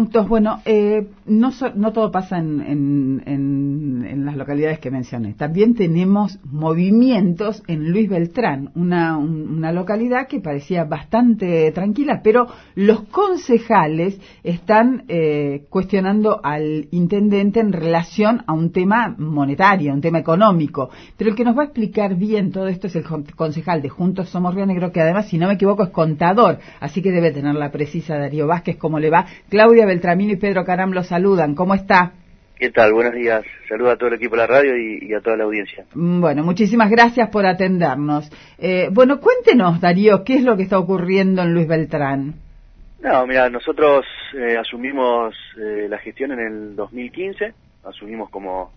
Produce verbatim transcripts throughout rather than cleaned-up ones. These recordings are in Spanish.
puntos. Bueno, eh, no, so, no todo pasa en, en, en, en las localidades que mencioné. También tenemos movimientos en Luis Beltrán, una, un, una localidad que parecía bastante tranquila, pero los concejales están eh, cuestionando al intendente en relación a un tema monetario, un tema económico. Pero el que nos va a explicar bien todo esto es el concejal de Juntos Somos Río Negro, que además, si no me equivoco, es contador, así que debe tener la precisa. Darío Vázquez, ¿cómo le va? Claudia Beltramino y Pedro Caram lo saludan. ¿Cómo está? ¿Qué tal? Buenos días. Saludo a todo el equipo de la radio y, y a toda la audiencia. Bueno, muchísimas gracias por atendernos. Eh, bueno, cuéntenos, Darío, ¿qué es lo que está ocurriendo en Luis Beltrán? No, mira, nosotros eh, asumimos eh, la gestión en el dos mil quince, asumimos como,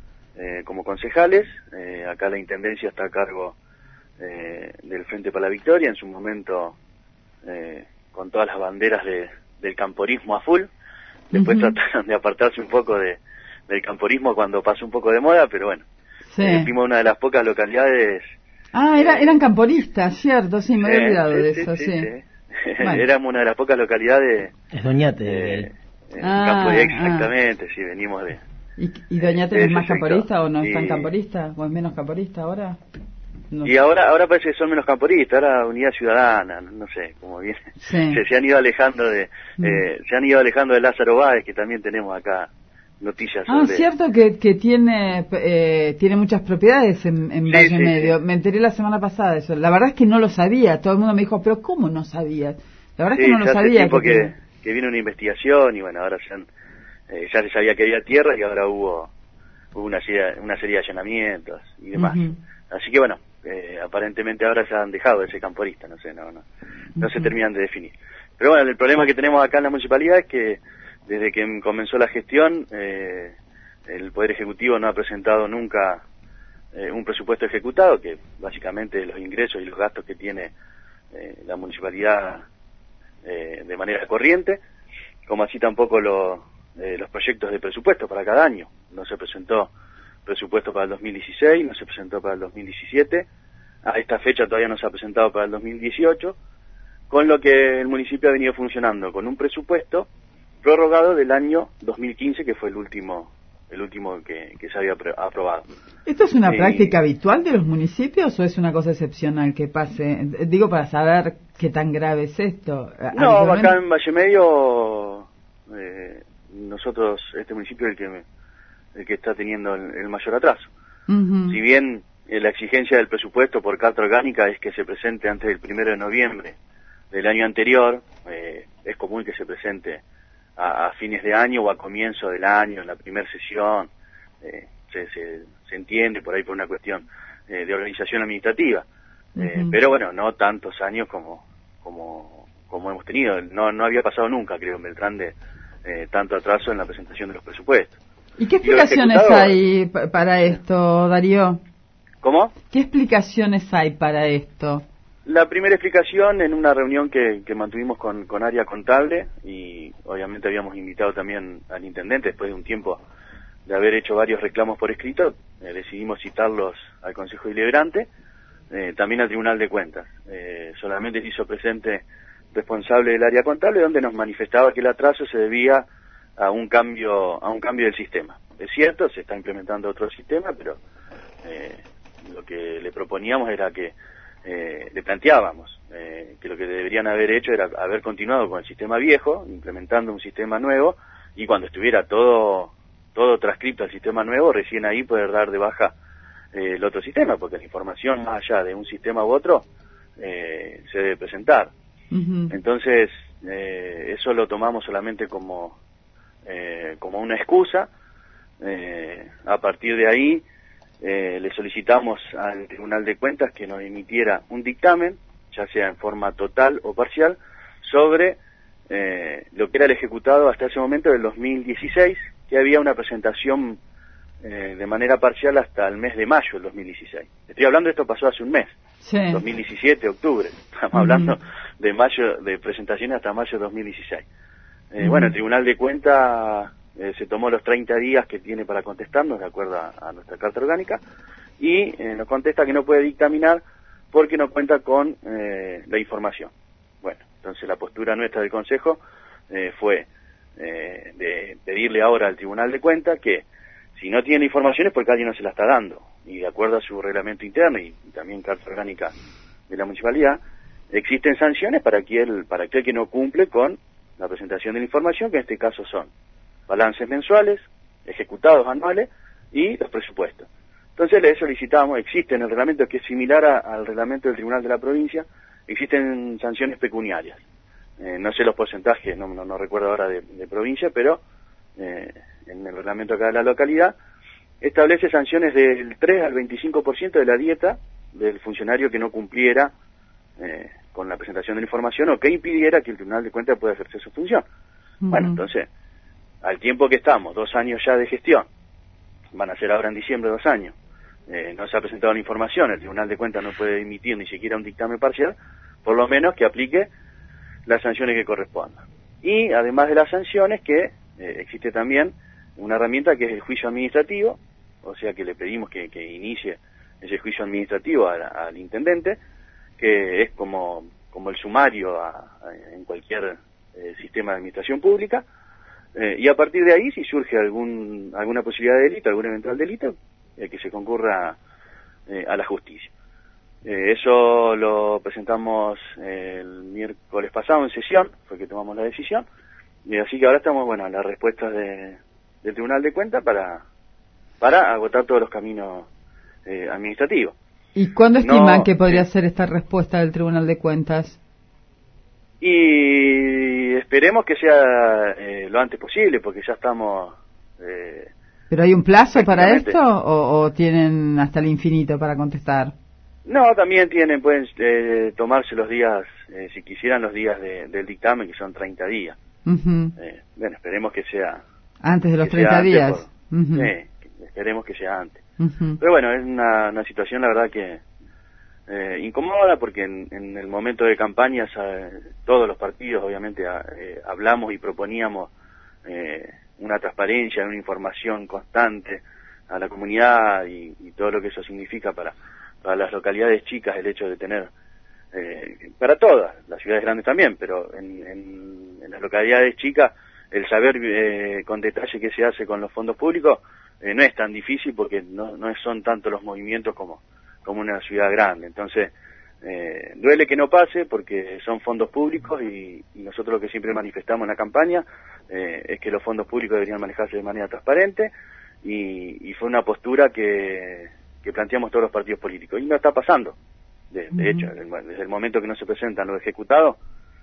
eh, como concejales. Eh, acá la intendencia está a cargo eh, del Frente para la Victoria, en su momento eh, con todas las banderas de, del camporismo a full. Después uh-huh. trataron de apartarse un poco de, del camporismo cuando pasó un poco de moda, pero bueno, sí. eh, fuimos una de las pocas localidades. Ah, era, eh, eran camporistas, cierto, sí, me sí, había olvidado sí, de sí, eso, sí. sí. sí. Bueno. Éramos una de las pocas localidades. Es Doñate. Eh, en ah, campo, exactamente, ah. sí, venimos de. ¿Y, y Doñate eh, es más camporista sector. o no es y, tan camporista? ¿O es menos camporista ahora? No. Y ahora ahora parece que son menos camporistas, ahora Unidad Ciudadana, no, no sé, como bien, sí. se, se han ido alejando de mm. eh, se han ido alejando de Lázaro Báez, que también tenemos acá noticias ah, sobre... Ah, cierto que, que tiene eh, tiene muchas propiedades en, en sí, Valle sí, Medio, sí. me enteré la semana pasada de eso, la verdad es que no lo sabía, todo el mundo me dijo, pero ¿cómo no sabías? La verdad sí, es que no lo hace sabía. tiempo que, que, tiene... que vino una investigación y bueno, ahora se han, eh, ya se sabía que había tierra y ahora hubo, hubo una, serie, una serie de allanamientos y demás. Uh-huh. Así que bueno, Eh, aparentemente ahora se han dejado de ser camporistas, no sé, no, no, no uh-huh. se terminan de definir. Pero bueno, el problema que tenemos acá en la municipalidad es que desde que comenzó la gestión, eh, el Poder Ejecutivo no ha presentado nunca eh, un presupuesto ejecutado, que básicamente los ingresos y los gastos que tiene eh, la municipalidad eh, de manera corriente, como así tampoco lo, eh, los proyectos de presupuesto para cada año. No se presentó presupuesto para el dos mil dieciséis, no se presentó para el dos mil diecisiete, a esta fecha todavía no se ha presentado para el dos mil dieciocho, con lo que el municipio ha venido funcionando con un presupuesto prorrogado del año dos mil quince, que fue el último el último que, que se había aprobado. ¿Esto es una eh, práctica habitual de los municipios o es una cosa excepcional que pase? Digo, para saber qué tan grave es esto. No, acá en Valle Medio, eh, nosotros, este municipio es el que... Me, el que está teniendo el, el mayor atraso. Uh-huh. Si bien eh, la exigencia del presupuesto por carta orgánica es que se presente antes del primero de noviembre del año anterior, eh, es común que se presente a, a fines de año o a comienzo del año, en la primera sesión, eh, se, se, se entiende por ahí por una cuestión eh, de organización administrativa, uh-huh. eh, pero bueno, no tantos años como como como hemos tenido, no no había pasado nunca, creo, en Beltrán, de eh, tanto atraso en la presentación de los presupuestos. ¿Y qué explicaciones hay para esto, Darío? ¿Cómo? ¿Qué explicaciones hay para esto? La primera explicación en una reunión que, que mantuvimos con, con área contable, y obviamente habíamos invitado también al intendente después de un tiempo de haber hecho varios reclamos por escrito, eh, decidimos citarlos al Consejo Deliberante, eh, también al Tribunal de Cuentas. Eh, solamente se hizo presente responsable del área contable, donde nos manifestaba que el atraso se debía a un cambio a un cambio del sistema. Es cierto, se está implementando otro sistema, pero eh, lo que le proponíamos era que eh, le planteábamos eh, que lo que deberían haber hecho era haber continuado con el sistema viejo, implementando un sistema nuevo, y cuando estuviera todo todo transcripto al sistema nuevo, recién ahí poder dar de baja eh, el otro sistema, porque la información más allá de un sistema u otro eh, se debe presentar. Uh-huh. Entonces, eh, eso lo tomamos solamente como Eh, como una excusa. Eh, a partir de ahí eh, le solicitamos al Tribunal de Cuentas que nos emitiera un dictamen, ya sea en forma total o parcial, sobre eh, lo que era el ejecutado hasta ese momento del dos mil dieciséis, que había una presentación eh, de manera parcial hasta el mes de mayo del dos mil dieciséis. Estoy hablando, esto pasó hace un mes, sí. dos mil diecisiete, octubre, estamos uh-huh. hablando de mayo, de presentaciones hasta mayo de dos mil dieciséis. Eh, uh-huh. Bueno, el Tribunal de Cuentas eh, se tomó los treinta días que tiene para contestarnos, de acuerdo a, a nuestra carta orgánica, y eh, nos contesta que no puede dictaminar porque no cuenta con eh, la información. Bueno, entonces la postura nuestra del Consejo eh, fue eh, pedirle ahora al Tribunal de Cuentas que si no tiene información es porque alguien no se la está dando, y de acuerdo a su reglamento interno y, y también carta orgánica de la municipalidad, existen sanciones para aquel, para aquel que no cumple con la presentación de la información, que en este caso son balances mensuales, ejecutados anuales y los presupuestos. Entonces le solicitamos, existe en el reglamento que es similar a, al reglamento del Tribunal de la Provincia, existen sanciones pecuniarias. Eh, no sé los porcentajes, no, no, no recuerdo ahora de, de provincia, pero eh, en el reglamento acá de la localidad establece sanciones del tres al veinticinco por ciento de la dieta del funcionario que no cumpliera eh, con la presentación de la información o que impidiera que el Tribunal de Cuentas pueda ejercer su función. Uh-huh. Bueno, entonces, al tiempo que estamos, dos años ya de gestión, van a ser ahora en diciembre dos años, eh, no se ha presentado la información, el Tribunal de Cuentas no puede emitir ni siquiera un dictamen parcial, por lo menos que aplique las sanciones que correspondan. Y además de las sanciones, que eh, existe también una herramienta que es el juicio administrativo, o sea que le pedimos que, que inicie ese juicio administrativo a, a, al intendente, que es como, como el sumario a, a, en cualquier eh, sistema de administración pública, eh, y a partir de ahí, si surge algún alguna posibilidad de delito, algún eventual delito, eh, que se concurra eh, a la justicia. Eh, eso lo presentamos eh, el miércoles pasado en sesión, fue que tomamos la decisión, y así que ahora estamos, bueno, a las respuestas de, del Tribunal de Cuentas para, para agotar todos los caminos eh, administrativos. ¿Y cuándo estiman no, que podría eh, ser esta respuesta del Tribunal de Cuentas? Y esperemos que sea eh, lo antes posible, porque ya estamos... Eh, ¿Pero hay un plazo para esto o, o tienen hasta el infinito para contestar? No, también tienen, pueden eh, tomarse los días, eh, si quisieran, los días de, del dictamen, que son treinta días. Uh-huh. Eh, bueno, esperemos que sea... Antes de los treinta días. Por, uh-huh. Sí, esperemos que sea antes. Uh-huh. Pero bueno, es una, una situación, la verdad, que eh, incomoda, porque en, en el momento de campañas eh, todos los partidos, obviamente, eh, hablamos y proponíamos eh, una transparencia, una información constante a la comunidad y, y todo lo que eso significa para... para las localidades chicas, el hecho de tener, eh, para todas, las ciudades grandes también, pero en, en, en las localidades chicas, el saber eh, con detalle qué se hace con los fondos públicos eh, no es tan difícil, porque no, no son tanto los movimientos como, como una ciudad grande. Entonces, eh, duele que no pase, porque son fondos públicos y, y nosotros lo que siempre manifestamos en la campaña eh, es que los fondos públicos deberían manejarse de manera transparente, y, y fue una postura que que planteamos todos los partidos políticos, y no está pasando. De, de uh-huh. hecho, desde el momento que no se presentan los ejecutados,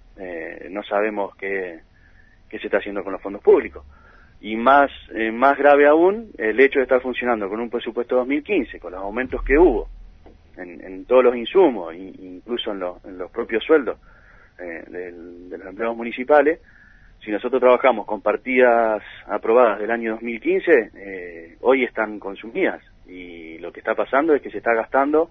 eh, no sabemos qué, qué se está haciendo con los fondos públicos. Y más eh, más grave aún, el hecho de estar funcionando con un presupuesto dos mil quince, con los aumentos que hubo en, en todos los insumos, incluso en, lo, en los propios sueldos eh, del, de los empleados municipales. Si nosotros trabajamos con partidas aprobadas del año dos mil quince, eh, hoy están consumidas, y lo que está pasando es que se está gastando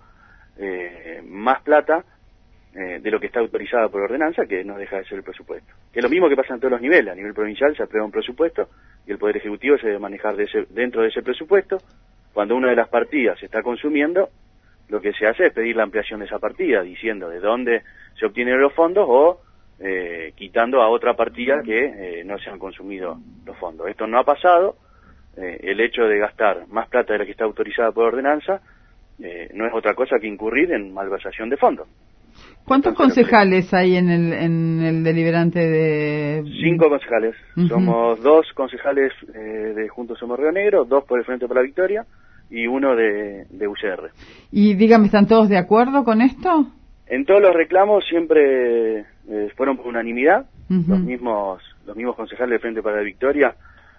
eh, más plata eh, de lo que está autorizada por ordenanza, que no deja de ser el presupuesto. Que es lo mismo que pasa en todos los niveles. A nivel provincial se aprueba un presupuesto y el Poder Ejecutivo se debe manejar de ese, dentro de ese presupuesto. Cuando una de las partidas se está consumiendo, lo que se hace es pedir la ampliación de esa partida, diciendo de dónde se obtienen los fondos o eh, quitando a otra partida que eh, no se han consumido los fondos. Esto no ha pasado. Eh, el hecho de gastar más plata de la que está autorizada por ordenanza eh, no es otra cosa que incurrir en malversación de fondos. ¿Cuántos Entonces, concejales hay en el, en el deliberante de...? Cinco concejales. Uh-huh. Somos dos concejales eh, de Juntos Somos Río Negro, dos por el Frente por la Victoria y uno de, de U C R. Y dígame, ¿están todos de acuerdo con esto? En todos los reclamos siempre eh, fueron por unanimidad. Uh-huh. Los mismos los mismos concejales del Frente para la Victoria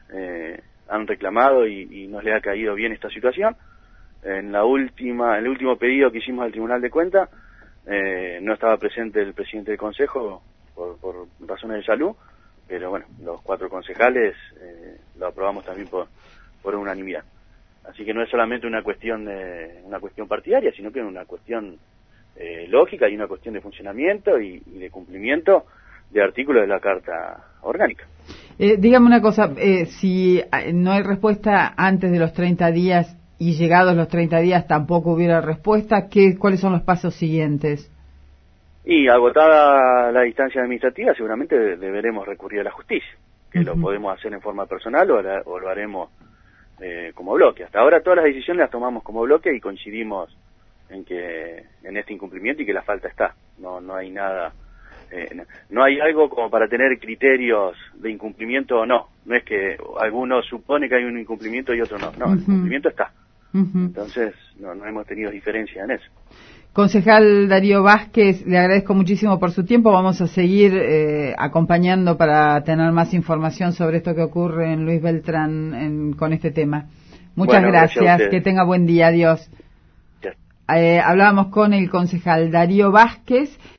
eh, han reclamado y, y nos le ha caído bien esta situación. En la última, en el último pedido que hicimos al Tribunal de Cuentas, eh, no estaba presente el presidente del Consejo por, por razones de salud, pero bueno, los cuatro concejales eh, lo aprobamos también por, por unanimidad. Así que no es solamente una cuestión de, una cuestión partidaria, sino que es una cuestión eh, lógica y una cuestión de funcionamiento y, y de cumplimiento de artículos de la Carta Orgánica. Eh, dígame una cosa, eh, si no hay respuesta antes de los treinta días y llegados los treinta días tampoco hubiera respuesta, ¿qué, ¿cuáles son los pasos siguientes? Y agotada la distancia administrativa, seguramente deberemos recurrir a la justicia. que uh-huh. lo podemos hacer en forma personal o, la, o lo haremos eh, como bloque. Hasta ahora todas las decisiones las tomamos como bloque y coincidimos en que en este incumplimiento y que la falta está. No, no hay nada, eh, no, no hay algo como para tener criterios de incumplimiento o no. No es que alguno supone que hay un incumplimiento y otro no. No, uh-huh. el incumplimiento está. Uh-huh. Entonces, no, no hemos tenido diferencia en eso. Concejal Darío Vázquez, le agradezco muchísimo por su tiempo. Vamos a seguir eh, acompañando para tener más información sobre esto que ocurre en Luis Beltrán en, con este tema. Muchas bueno, gracias, gracias que tenga buen día, adiós. Eh, hablábamos con el concejal Darío Vázquez.